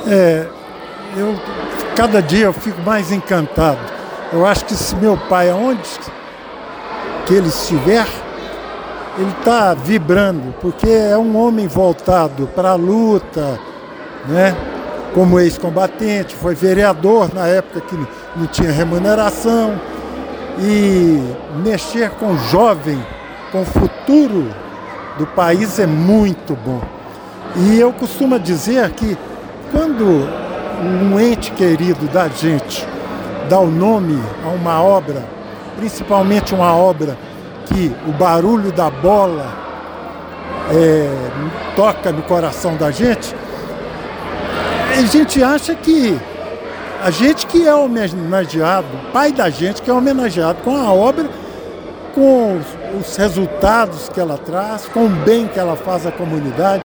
É, cada dia eu fico mais encantado. Eu acho que se meu pai, aonde que ele estiver, ele está vibrando, porque é um homem voltado para a luta, né? Como ex-combatente, foi vereador na época que não tinha remuneração, e mexer com o jovem, com o futuro do país é muito bom. E eu costumo dizer que quando um ente querido da gente dá o nome a uma obra, principalmente uma obra que o barulho da bola toca no coração da gente, a gente acha que a gente que é homenageado, o pai da gente que é homenageado com a obra, com os resultados que ela traz, com o bem que ela faz à comunidade.